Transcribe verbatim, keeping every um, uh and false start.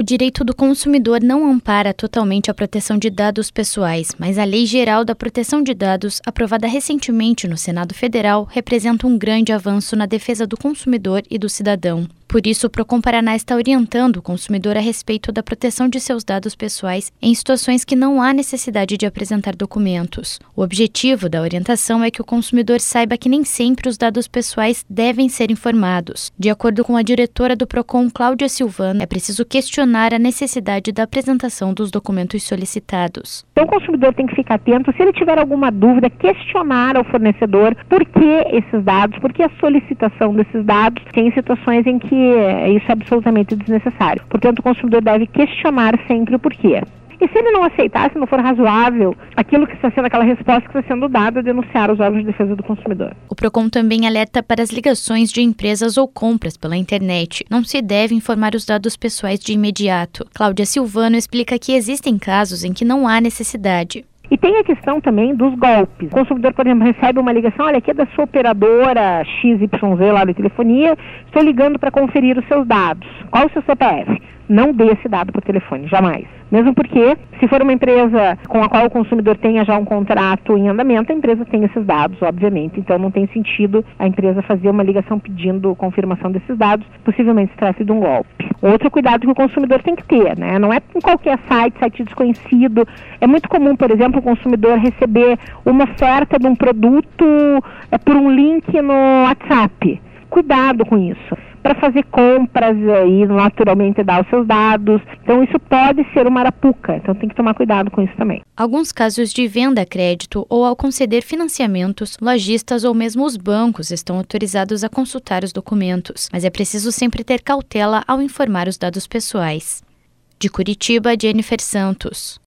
O direito do consumidor não ampara totalmente a proteção de dados pessoais, mas a Lei Geral da Proteção de Dados, aprovada recentemente no Senado Federal, representa um grande avanço na defesa do consumidor e do cidadão. Por isso, o Procon Paraná está orientando o consumidor a respeito da proteção de seus dados pessoais em situações que não há necessidade de apresentar documentos. O objetivo da orientação é que o consumidor saiba que nem sempre os dados pessoais devem ser informados. De acordo com a diretora do Procon, Cláudia Silvano, é preciso questionar a necessidade da apresentação dos documentos solicitados. Então, o consumidor tem que ficar atento, se ele tiver alguma dúvida, questionar ao fornecedor por que esses dados, por que a solicitação desses dados, tem situações em que isso é absolutamente desnecessário. Portanto, o consumidor deve questionar sempre o porquê. E se ele não aceitar, se não for razoável, aquilo que está sendo, aquela resposta que está sendo dada, denunciar os órgãos de defesa do consumidor. O Procon também alerta para as ligações de empresas ou compras pela internet. Não se deve informar os dados pessoais de imediato. Cláudia Silvano explica que existem casos em que não há necessidade. E tem a questão também dos golpes. O consumidor, por exemplo, recebe uma ligação, olha, aqui é da sua operadora X Y Z lá de telefonia, estou ligando para conferir os seus dados. Qual o seu C P F? Não dê esse dado por telefone, jamais. Mesmo porque, se for uma empresa com a qual o consumidor tenha já um contrato em andamento, a empresa tem esses dados, obviamente. Então, não tem sentido a empresa fazer uma ligação pedindo confirmação desses dados, possivelmente se trata de um golpe. Outro cuidado que o consumidor tem que ter, né? Não é em qualquer site, site desconhecido. É muito comum, por exemplo, o consumidor receber uma oferta de um produto é, por um link no WhatsApp. Cuidado com isso. Para fazer compras e naturalmente dar os seus dados. Então isso pode ser uma arapuca, então tem que tomar cuidado com isso também. Alguns casos de venda a crédito ou ao conceder financiamentos, lojistas ou mesmo os bancos estão autorizados a consultar os documentos, mas é preciso sempre ter cautela ao informar os dados pessoais. De Curitiba, Jennifer Santos.